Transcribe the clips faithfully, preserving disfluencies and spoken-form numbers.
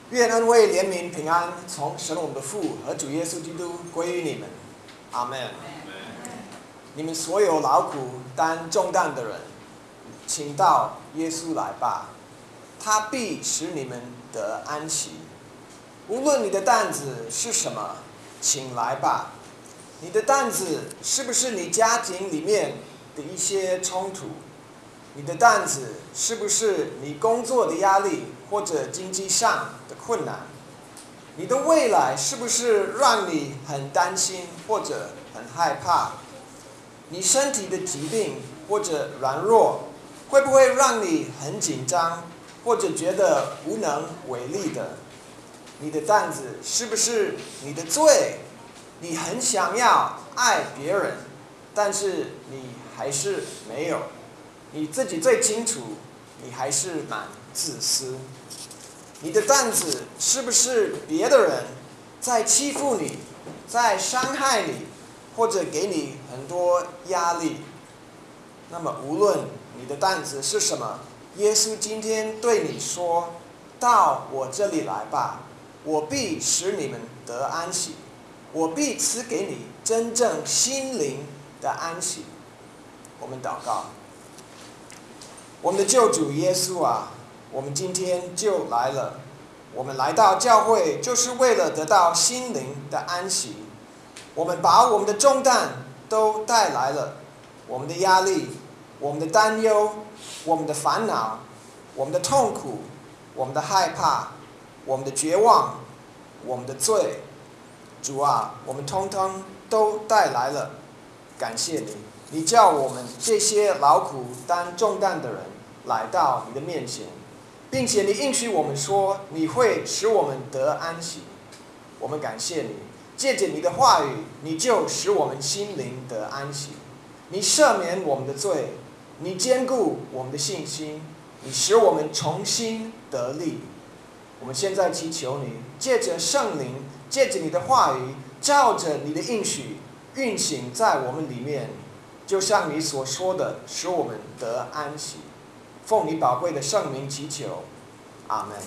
愿恩惠、怜悯、平安从神我们的父和主耶稣基督归于你们，阿们。你们所有劳苦担重担的人，请到耶稣来吧，他必使你们得安息。无论你的担子是什么，请来吧。你的担子是不是你家庭里面的一些冲突？你的担子是不是你工作的压力或者经济上的困难？你的未来是不是让你很担心或者很害怕？你身体的疾病或者软弱会不会让你很紧张或者觉得无能为力的？你的担子是不是你的罪？你很想要爱别人，但是你还是没有。你自己最清楚，你还是蛮自私。你的担子是不是别的人在欺负你，在伤害你，或者给你很多压力？那么无论你的担子是什么，耶稣今天对你说：到我这里来吧，我必使你们得安息，我必赐给你真正心灵的安息。我们祷告。我们的救主耶稣啊，我们今天就来了。我们来到教会就是为了得到心灵的安息。我们把我们的重担都带来了，我们的压力，我们的担忧，我们的烦恼，我们的痛苦，我们的害怕，我们的绝望，我们的罪。主啊，我们通通都带来了。感谢你，你叫我们这些劳苦担重担的人来到你的面前，并且你应许我们说，你会使我们得安息。我们感谢你，借着你的话语，你就使我们心灵得安息。你赦免我们的罪，你坚固我们的信心，你使我们重新得力。我们现在祈求你，借着圣灵，借着你的话语，照着你的应许运行在我们里面，就像你所说的，使我们得安息。奉你宝贵的圣名祈求，阿们。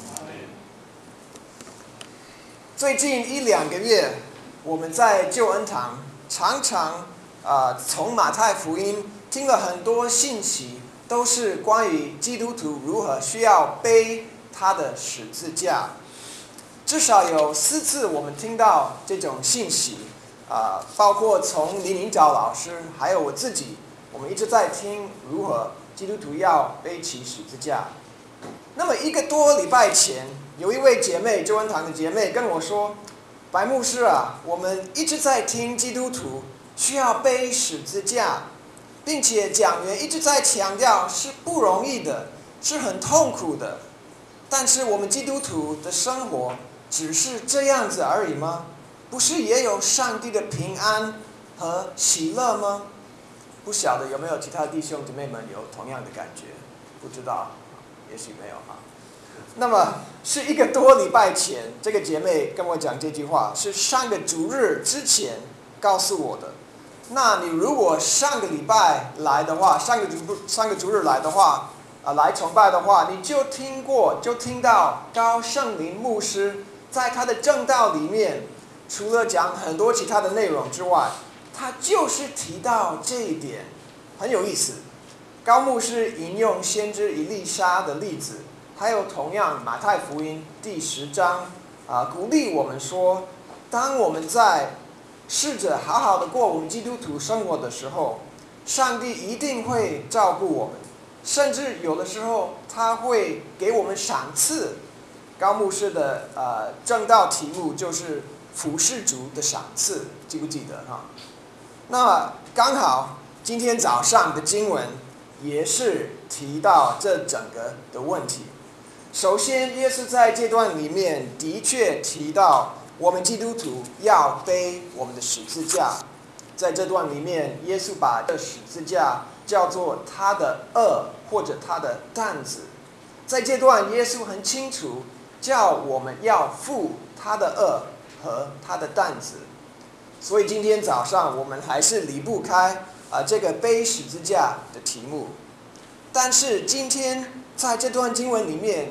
最近一两个月，我们在救恩堂常常呃从马太福音听了很多信息，都是关于基督徒如何需要背他的十字架。至少有四次我们听到这种信息，啊、呃，包括从林明藻老师，还有我自己，我们一直在听如何基督徒要背起十字架。那么一个多礼拜前，有一位姐妹，救恩堂的姐妹跟我说：“白牧师啊，我们一直在听基督徒需要背十字架，并且讲员一直在强调是不容易的，是很痛苦的。但是我们基督徒的生活只是这样子而已吗？不是也有上帝的平安和喜乐吗？”不晓得有没有其他弟兄姐妹们有同样的感觉？不知道，也许没有啊。那么是一个多礼拜前，这个姐妹跟我讲这句话，是上个主日之前告诉我的。那你如果上个礼拜来的话，上个主上个主日来的话，啊、呃，来崇拜的话，你就听过，就听到高圣林牧师在他的正道里面，除了讲很多其他的内容之外，他就是提到这一点，很有意思。高牧师引用先知以利沙的例子，还有同样马太福音第十章，啊，鼓励我们说，当我们在试着好好的过我们基督徒生活的时候，上帝一定会照顾我们，甚至有的时候他会给我们赏赐。高牧师的呃正道题目就是服侍主的赏赐，记不记得哈？那么刚好今天早上的经文也是提到这整个的问题。首先，耶稣在这段里面的确提到我们基督徒要背我们的十字架。在这段里面，耶稣把这十字架叫做他的轭或者他的担子。在这段，耶稣很清楚叫我们要负他的轭和他的担子。所以今天早上我们还是离不开啊、呃、这个背十字架的题目。但是今天在这段经文里面，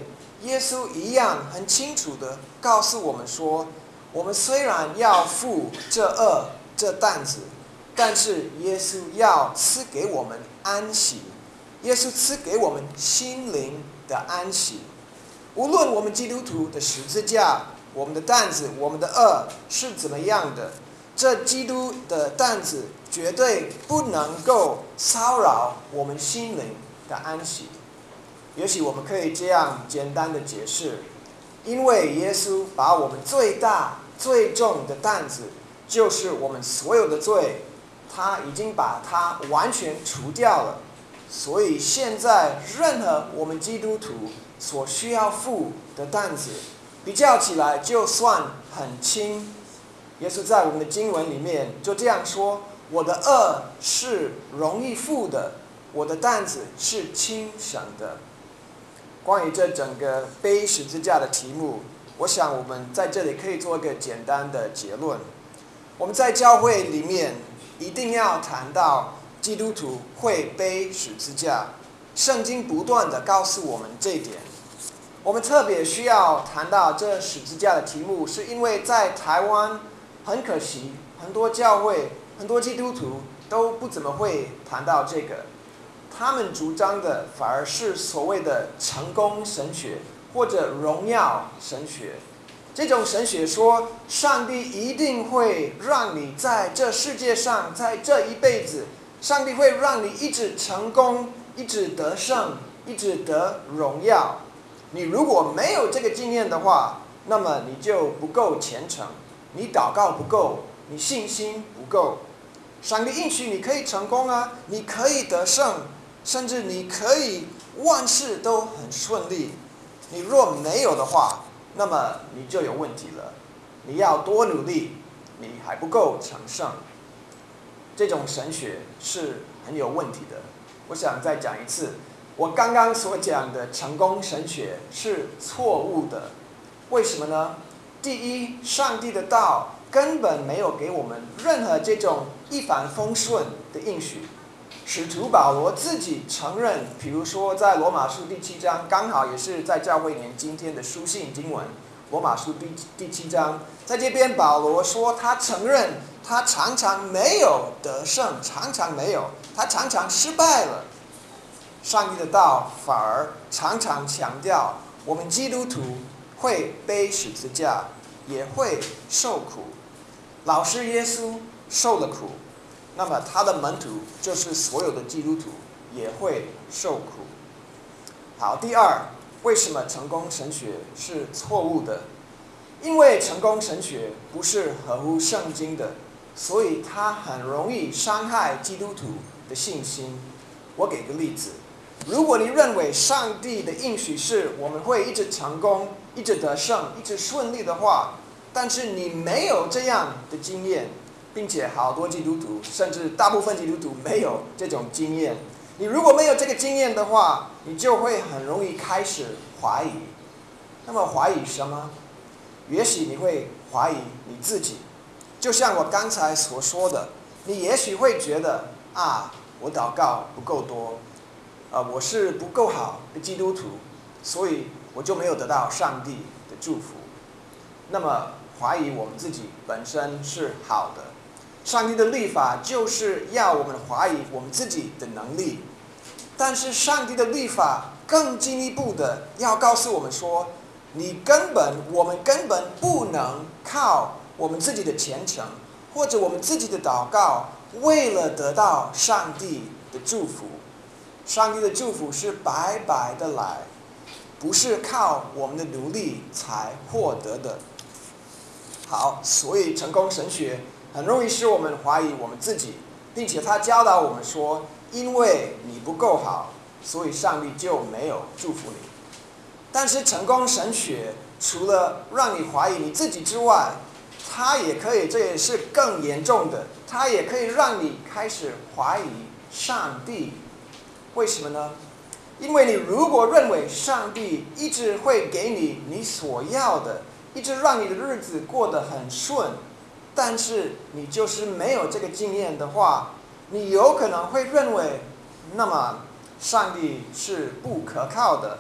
耶稣一样很清楚的告诉我们说，我们虽然要负这恶这担子，但是耶稣要赐给我们安息，耶稣赐给我们心灵的安息。无论我们基督徒的十字架，我们的担子，我们的恶是怎么样的，这基督的担子绝对不能够骚扰我们心灵的安息。也许我们可以这样简单的解释，因为耶稣把我们最大最重的担子，就是我们所有的罪，他已经把它完全除掉了。所以现在任何我们基督徒所需要负的担子，比较起来就算很轻。耶稣在我们的经文里面就这样说，我的恶是容易负的，我的担子是轻省的。关于这整个背十字架的题目，我想我们在这里可以做一个简单的结论。我们在教会里面一定要谈到基督徒会背十字架，圣经不断地告诉我们这一点。我们特别需要谈到这十字架的题目，是因为在台湾很可惜，很多教会很多基督徒都不怎么会谈到这个。他们主张的反而是所谓的成功神学或者荣耀神学。这种神学说，上帝一定会让你在这世界上，在这一辈子，上帝会让你一直成功，一直得胜，一直得荣耀。你如果没有这个经验的话，那么你就不够虔诚，你祷告不够，你信心不够。上帝应许你可以成功啊，你可以得胜，甚至你可以万事都很顺利。你若没有的话，那么你就有问题了。你要多努力，你还不够成圣。这种神学是很有问题的。我想再讲一次，我刚刚所讲的成功神学是错误的。为什么呢？第一，上帝的道根本没有给我们任何这种一帆风顺的应许。使徒保罗自己承认，比如说在罗马书第七章，刚好也是在教会里面今天的书信经文，罗马书第第七章，在这边保罗说，他承认他常常没有得胜，常常没有，他常常失败了。上帝的道反而常常强调，我们基督徒会背十字架，也会受苦。老师耶稣受了苦，那么他的门徒就是所有的基督徒也会受苦。好，第二，为什么成功神学是错误的？因为成功神学不是合乎圣经的，所以它很容易伤害基督徒的信心。我给个例子，如果你认为上帝的应许是我们会一直成功，一直得胜，一直顺利的话，但是你没有这样的经验，并且好多基督徒，甚至大部分基督徒没有这种经验。你如果没有这个经验的话，你就会很容易开始怀疑。那么怀疑什么？也许你会怀疑你自己，就像我刚才所说的，你也许会觉得啊，我祷告不够多，呃，我是不够好的基督徒，所以我就没有得到上帝的祝福。那么怀疑我们自己本身是好的。上帝的律法就是要我们怀疑我们自己的能力，但是上帝的律法更进一步的要告诉我们说，你根本我们根本不能靠我们自己的虔诚或者我们自己的祷告，为了得到上帝的祝福。上帝的祝福是白白的来，不是靠我们的努力才获得的。好，所以成功神学很容易使我们怀疑我们自己，并且他教导我们说，因为你不够好，所以上帝就没有祝福你。但是成功神学除了让你怀疑你自己之外，它也可以，这也是更严重的，它也可以让你开始怀疑上帝。为什么呢？因为你如果认为上帝一直会给你你所要的，一直让你的日子过得很顺，但是你就是没有这个经验的话，你有可能会认为，那么上帝是不可靠的，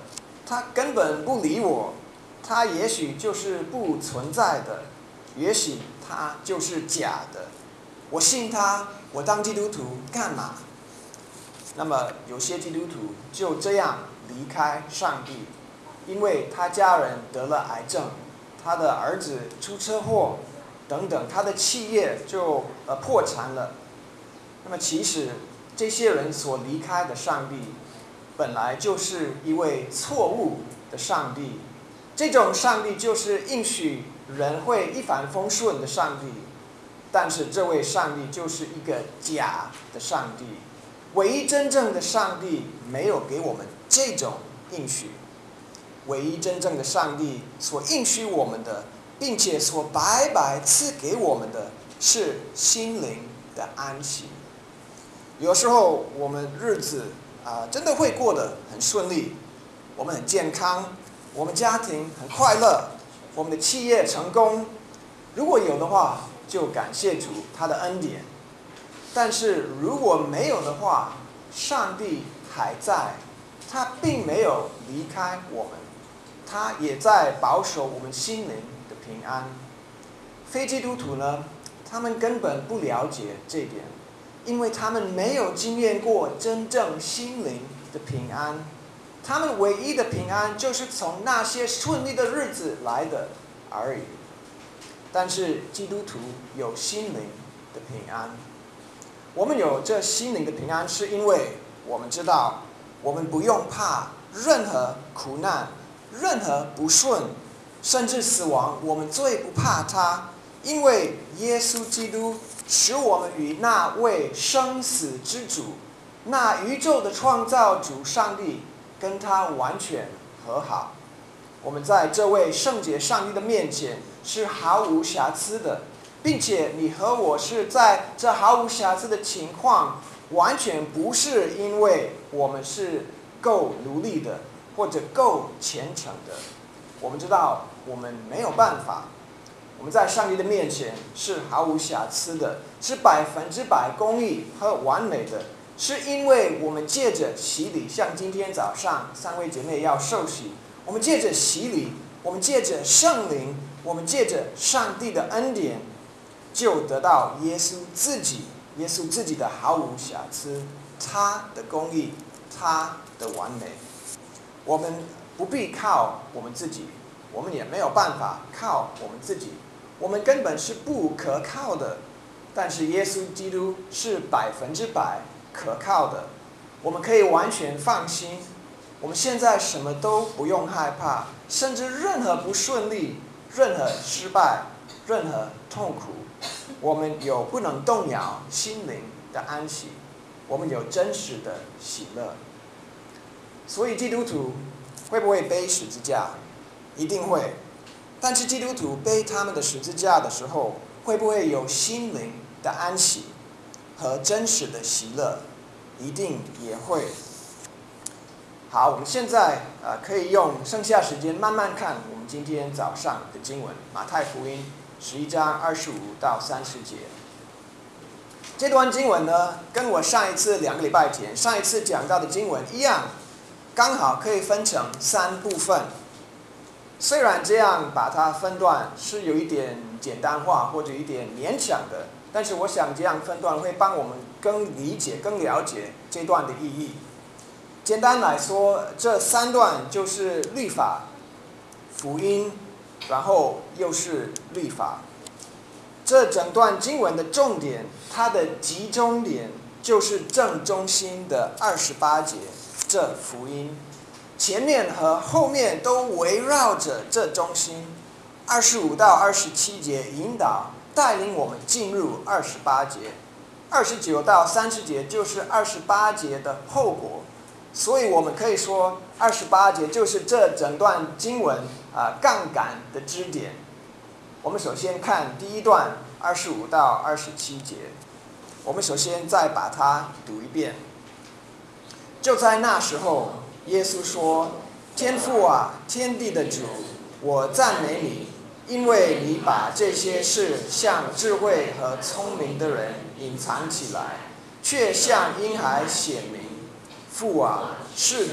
他根本不理我，他也许就是不存在的，也许他就是假的。我信他，我当基督徒干嘛？那么有些基督徒就这样离开上帝，因为他家人得了癌症，他的儿子出车祸等等，他的企业就呃破产了。那么其实这些人所离开的上帝，本来就是一位错误的上帝。这种上帝就是应许人会一帆风顺的上帝，但是这位上帝就是一个假的上帝。唯一真正的上帝没有给我们这种应许。唯一真正的上帝所应许我们的，并且所白白赐给我们的，是心灵的安息。有时候我们日子啊、呃，真的会过得很顺利，我们很健康，我们家庭很快乐，我们的企业成功。如果有的话，就感谢主他的恩典。但是如果没有的话，上帝还在，他并没有离开我们，他也在保守我们心灵的平安。非基督徒呢，他们根本不了解这点，因为他们没有经验过真正心灵的平安。他们唯一的平安就是从那些顺利的日子来的而已。但是基督徒有心灵的平安。我们有这心灵的平安，是因为我们知道，我们不用怕任何苦难、任何不顺，甚至死亡，我们最不怕它，因为耶稣基督使我们与那位生死之主、那宇宙的创造主上帝跟他完全和好。我们在这位圣洁上帝的面前是毫无瑕疵的，并且你和我是在这毫无瑕疵的情况，完全不是因为我们是够努力的或者够虔诚的。我们知道我们没有办法，我们在上帝的面前是毫无瑕疵的，是百分之百公义和完美的，是因为我们借着洗礼，像今天早上三位姐妹要受洗，我们借着洗礼，我们借着圣灵，我们借着上帝的恩典，就得到耶稣自己，耶稣自己的毫无瑕疵，他的公义，他的完美。我们不必靠我们自己，我们也没有办法靠我们自己，我们根本是不可靠的。但是耶稣基督是百分之百可靠的，我们可以完全放心。我们现在什么都不用害怕，甚至任何不顺利、任何失败、任何痛苦，我们有不能动摇心灵的安息，我们有真实的喜乐。所以基督徒会不会背十字架？一定会。但是基督徒背他们的十字架的时候，会不会有心灵的安息和真实的喜乐？一定也会。好，我们现在呃可以用剩下时间慢慢看我们今天早上的经文，马太福音十一章二十五到三十节。这段经文呢，跟我上一次两个礼拜前上一次讲到的经文一样，刚好可以分成三部分。虽然这样把它分段是有一点简单化或者一点勉强的，但是我想这样分段会帮我们更理解、更了解这段的意义。简单来说，这三段就是律法、福音，然后又是律法。这整段经文的重点，它的集中点就是正中心的二十八节，这福音。前面和后面都围绕着这中心。二十五到二十七节引导带领我们进入二十八节，二十九到三十节就是二十八节的后果。所以我们可以说，二十八节就是这整段经文啊、呃、杠杆的支点。我们首先看第一段二十五到二十七节，我们首先再把它读一遍。就在那时候，耶稣说：“天父啊，天地的主，我赞美你，因为你把这些事向智慧和聪明的人隐藏起来，却向婴孩显明。父啊，是的，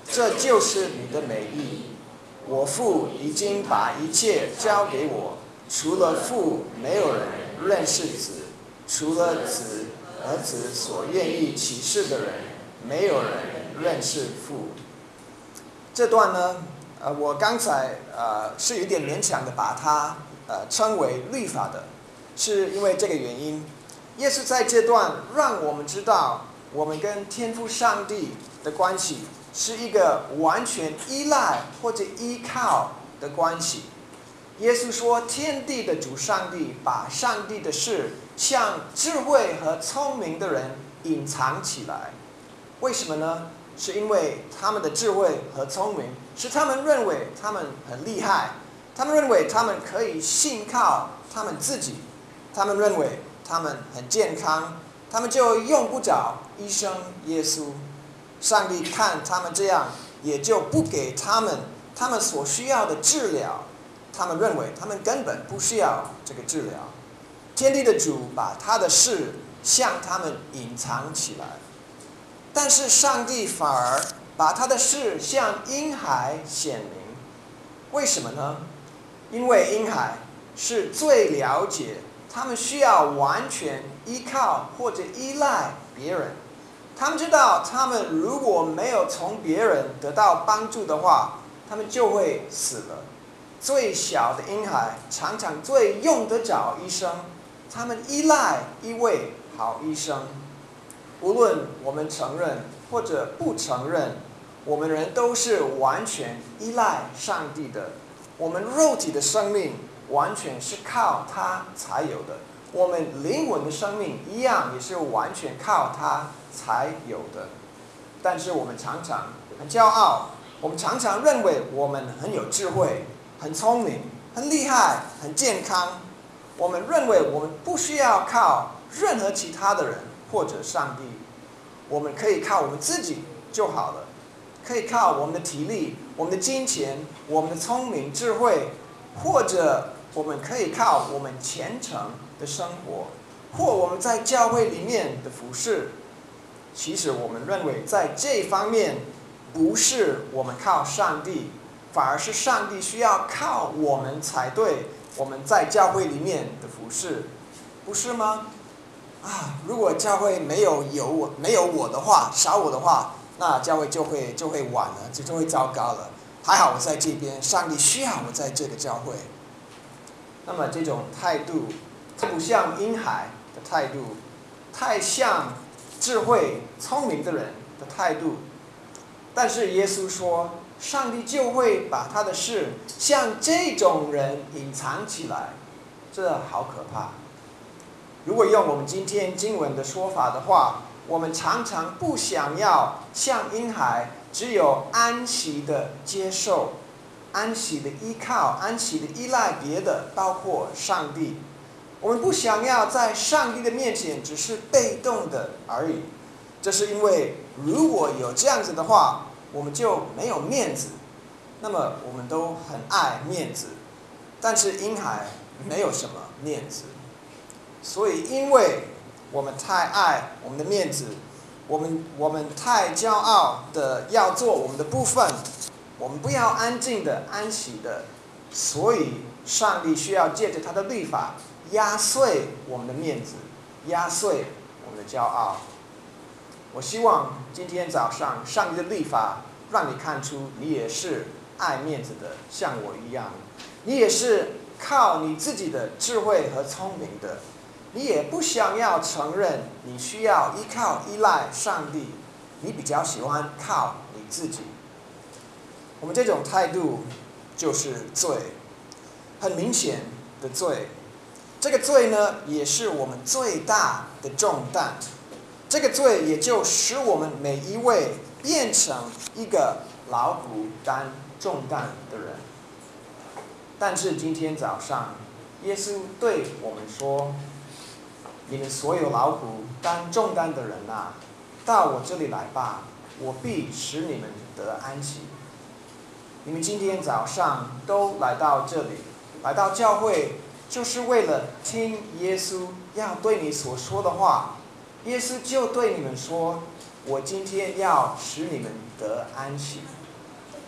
这就是你的美意。我父已经把一切交给我，除了父，没有人认识子；除了子，儿子所愿意启示的人，没有人认识父。这段呢，呃，我刚才呃是有点勉强的把它呃称为律法的，是因为这个原因。耶稣在这段让我们知道，我们跟天父上帝的关系是一个完全依赖或者依靠的关系。耶稣说，天地的主上帝把上帝的事向智慧和聪明的人隐藏起来。为什么呢？是因为他们的智慧和聪明是他们认为他们很厉害，他们认为他们可以信靠他们自己，他们认为他们很健康，他们就用不着医生耶稣。上帝看他们这样，也就不给他们他们所需要的治疗。他们认为他们根本不需要这个治疗。天地的主把他的事向他们隐藏起来，但是上帝反而把他的事向婴孩显明。为什么呢？因为婴孩是最了解他们需要完全依靠或者依赖别人。他们知道，他们如果没有从别人得到帮助的话，他们就会死了。最小的婴孩常常最用得着医生，他们依赖一位好医生。无论我们承认或者不承认，我们人都是完全依赖上帝的。我们肉体的生命完全是靠他才有的，我们灵魂的生命一样也是完全靠他才有的。但是我们常常很骄傲，我们常常认为我们很有智慧，很聪明，很厉害，很健康。我们认为我们不需要靠任何其他的人或者上帝，我们可以靠我们自己就好了，可以靠我们的体力、我们的金钱、我们的聪明智慧，或者我们可以靠我们虔诚的生活，或我们在教会里面的服事。其实我们认为在这方面不是我们靠上帝，反而是上帝需要靠我们才对。我们在教会里面的服事，不是吗？啊，如果教会没有有我没有我的话，少我的话，那教会就会就会晚了，就就会糟糕了。还好我在这边，上帝需要我在这个教会。那么这种态度，它不像婴孩的态度，太像智慧聪明的人的态度。但是耶稣说，上帝就会把他的事向这种人隐藏起来，这好可怕。如果用我们今天经文的说法的话，我们常常不想要像婴孩，只有安息的接受，安息的依靠，安息的依赖别的，包括上帝。我们不想要在上帝的面前只是被动的而已。这是因为如果有这样子的话，我们就没有面子。那么我们都很爱面子，但是婴孩没有什么面子。所以因为我们太爱我们的面子，我们我们太骄傲的要做我们的部分，我们不要安静的安息的，所以上帝需要借着他的律法压碎我们的面子，压碎我们的骄傲。我希望今天早上上帝的律法让你看出你也是爱面子的，像我一样，你也是靠你自己的智慧和聪明的，你也不想要承认你需要依靠依赖上帝，你比较喜欢靠你自己。我们这种态度就是罪，很明显的罪。这个罪呢，也是我们最大的重担。这个罪也就使我们每一位变成一个劳苦担重担的人。但是今天早上，耶稣对我们说：“你们所有劳苦担重担的人啊，到我这里来吧，我必使你们得安息。”你们今天早上都来到这里，来到教会，就是为了听耶稣要对你所说的话。耶稣就对你们说：“我今天要使你们得安息。”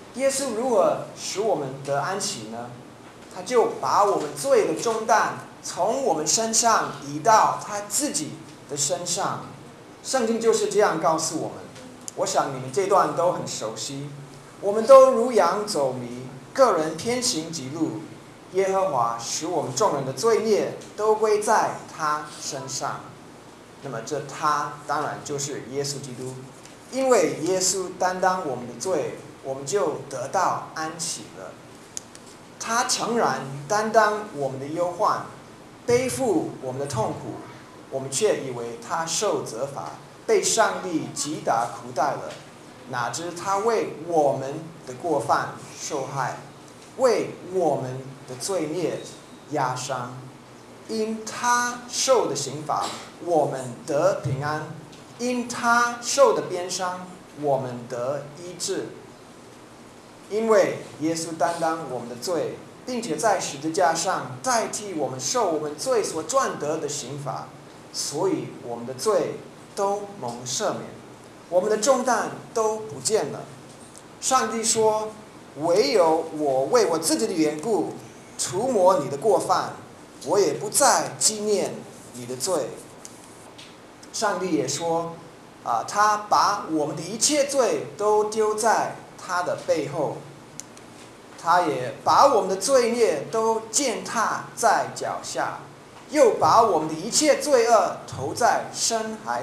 耶稣如何使我们得安息呢？他就把我们罪的重担从我们身上移到他自己的身上。圣经就是这样告诉我们。我想你们这段都很熟悉。我们都如羊走迷，个人偏行己路。耶和华使我们众人的罪孽都归在他身上。那么这他当然就是耶稣基督，因为耶稣担当我们的罪，我们就得到安息了。他诚然担当我们的忧患，背负我们的痛苦，我们却以为他受责罚，被上帝击打苦待了。哪知他为我们的过犯受害，为我们的罪孽压伤。因他受的刑罚，我们得平安；因他受的鞭伤，我们得医治。因为耶稣担当我们的罪，并且在十字架上代替我们受我们罪所赚得的刑罚，所以我们的罪都蒙赦免，我们的重担都不见了。上帝说：“唯有我为我自己的缘故除抹你的过犯，我也不再纪念你的罪。”上帝也说：“啊，他把我们的一切罪都丢在他的背后，他也把我们的罪孽都践踏在脚下，又把我们的一切罪恶投在深海里。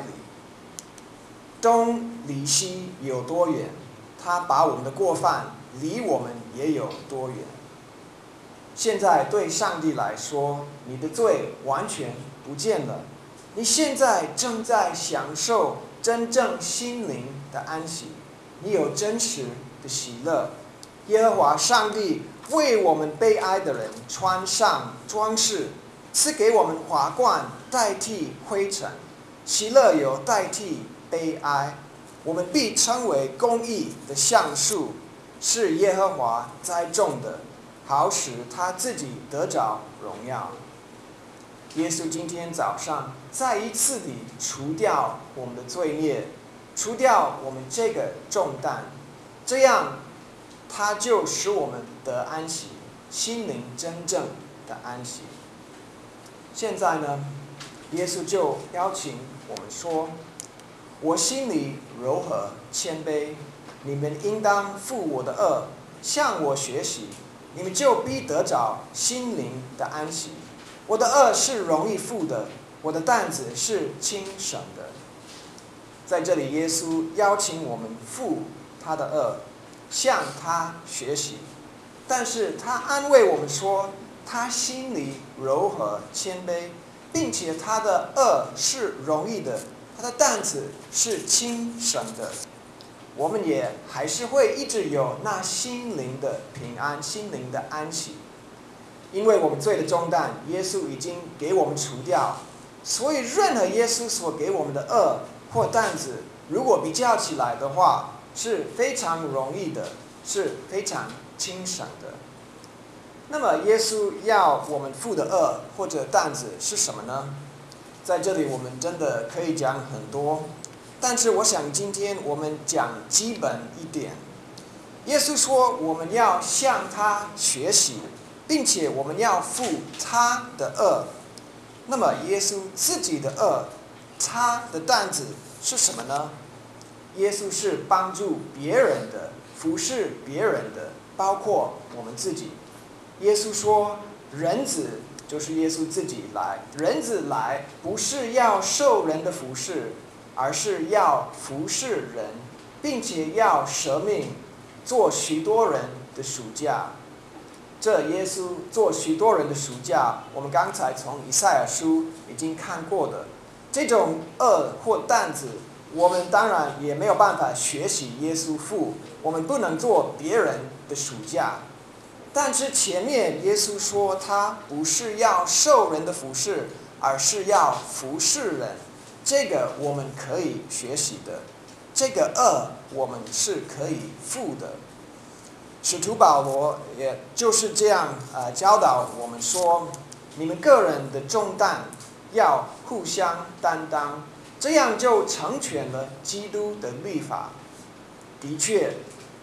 东离西有多远，他把我们的过犯离我们也有多远。”现在对上帝来说，你的罪完全不见了。你现在正在享受真正心灵的安息，你有真实的喜乐。耶和华上帝为我们悲哀的人穿上装饰，赐给我们华冠代替灰尘，喜乐有代替悲哀。我们必称为公义的橡树，是耶和华栽种的，好使他自己得着荣耀。耶稣今天早上再一次地除掉我们的罪孽，除掉我们这个重担，这样他就使我们得安息，心灵真正的安息。现在呢，耶稣就邀请我们说：“我心里柔和谦卑，你们应当负我的恶，向我学习，你们就必得着心灵的安息。我的恶是容易负的，我的担子是轻省的。”在这里，耶稣邀请我们负他的恶，向他学习。但是他安慰我们说，他心里柔和谦卑，并且他的恶是容易的，他的担子是轻省的。我们也还是会一直有那心灵的平安，心灵的安息。因为我们罪的重担，耶稣已经给我们除掉，所以任何耶稣所给我们的恶或担子，如果比较起来的话，是非常容易的，是非常轻省的。那么耶稣要我们负的恶或者担子是什么呢？在这里我们真的可以讲很多，但是我想今天我们讲基本一点。耶稣说我们要向他学习，并且我们要负他的恶。那么耶稣自己的恶，他的担子是什么呢？耶稣是帮助别人的，服侍别人的，包括我们自己。耶稣说，人子就是耶稣自己来，人子来不是要受人的服侍，而是要服侍人，并且要舍命做许多人的赎价。这耶稣做许多人的赎价，我们刚才从以赛亚书已经看过的。这种恶或担子，我们当然也没有办法学习耶稣负，我们不能做别人的赎价。但是前面耶稣说他不是要受人的服侍，而是要服侍人，这个我们可以学习的，这个恶我们是可以负的。使徒保罗也就是这样呃教导我们说，你们个人的重担要互相担当，这样就成全了基督的律法。的确，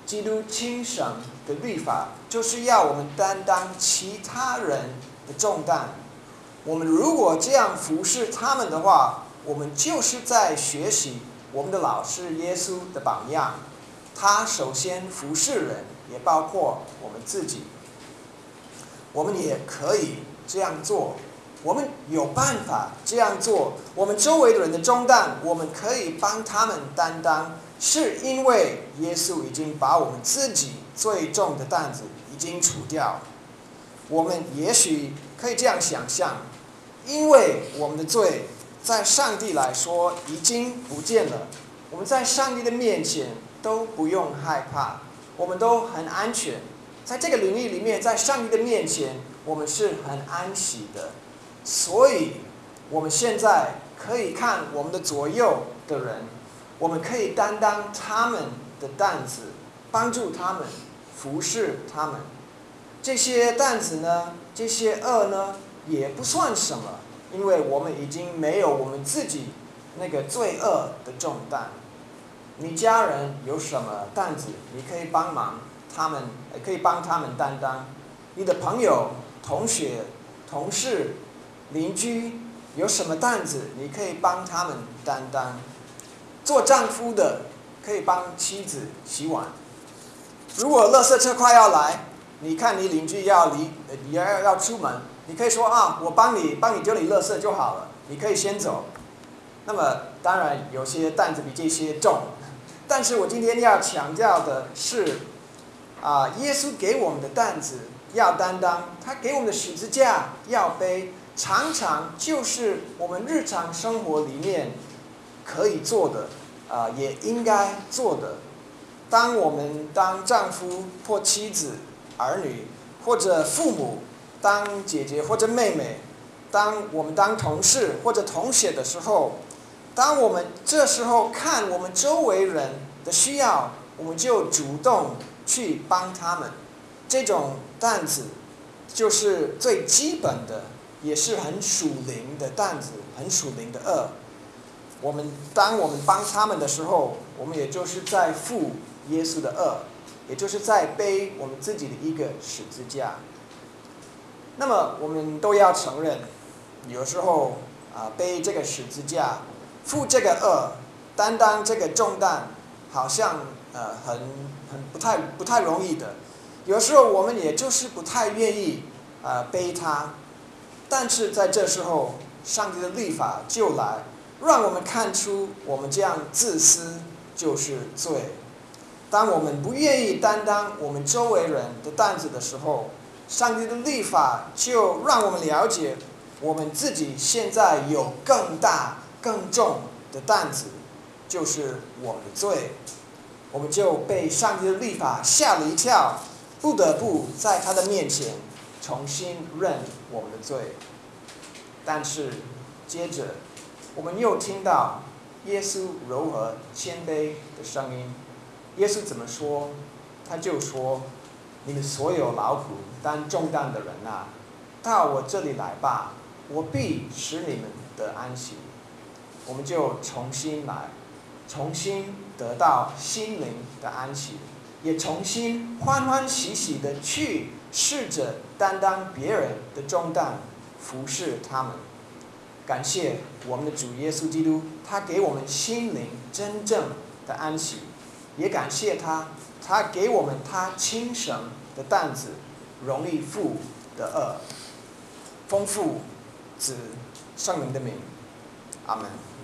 基督亲省的律法，就是要我们担当其他人的重担。我们如果这样服侍他们的话，我们就是在学习我们的老师耶稣的榜样。他首先服侍人，也包括我们自己。我们也可以这样做，我们有办法这样做。我们周围的人的重担，我们可以帮他们担当，是因为耶稣已经把我们自己最重的担子已经除掉。我们也许可以这样想象，因为我们的罪在上帝来说已经不见了，我们在上帝的面前都不用害怕，我们都很安全。在这个领域里面，在上帝的面前，我们是很安息的。所以我们现在可以看我们的左右的人，我们可以担当他们的担子，帮助他们，服侍他们。这些担子呢，这些恶呢，也不算什么，因为我们已经没有我们自己那个罪恶的重担。你家人有什么担子，你可以帮忙他们，可以帮他们担当。你的朋友、同学、同事、邻居有什么担子，你可以帮他们担当。做丈夫的可以帮妻子洗碗。如果垃圾车快要来，你看你邻居要离要要出门，你可以说啊，我帮你帮你丢你垃圾就好了，你可以先走。那么当然有些担子比这些重，但是我今天要强调的是，啊，耶稣给我们的担子要担当，他给我们的十字架要背，常常就是我们日常生活里面可以做的，啊，也应该做的。当我们当丈夫或妻子、儿女或者父母，当姐姐或者妹妹，当我们当同事或者同学的时候，当我们这时候看我们周围人的需要，我们就主动去帮他们。这种担子就是最基本的，也是很属灵的担子，很属灵的恶。我们当我们帮他们的时候，我们也就是在负耶稣的恶，也就是在背我们自己的一个十字架。那么我们都要承认，有时候啊背这个十字架，负这个恶，担当这个重担，好像呃很很不太不太容易的。有时候我们也就是不太愿意啊、呃、背它，但是在这时候，上帝的律法就来，让我们看出我们这样自私就是罪。当我们不愿意担当我们周围人的担子的时候，上帝的律法就让我们了解，我们自己现在有更大更重的担子，就是我们的罪。我们就被上帝的律法吓了一跳，不得不在他的面前重新认我们的罪。但是接着我们又听到耶稣柔和谦卑的声音。耶稣怎么说？他就说，你们所有劳苦担重担的人啊，到我这里来吧，我必使你们得安息。我们就重新来，重新得到心灵的安息，也重新欢欢喜喜的去试着担当别人的重担，服侍他们。感谢我们的主耶稣基督，他给我们心灵真正的安息，也感谢他，他给我们他轻省的担子，容易负的恶。丰富子圣灵的名，阿门。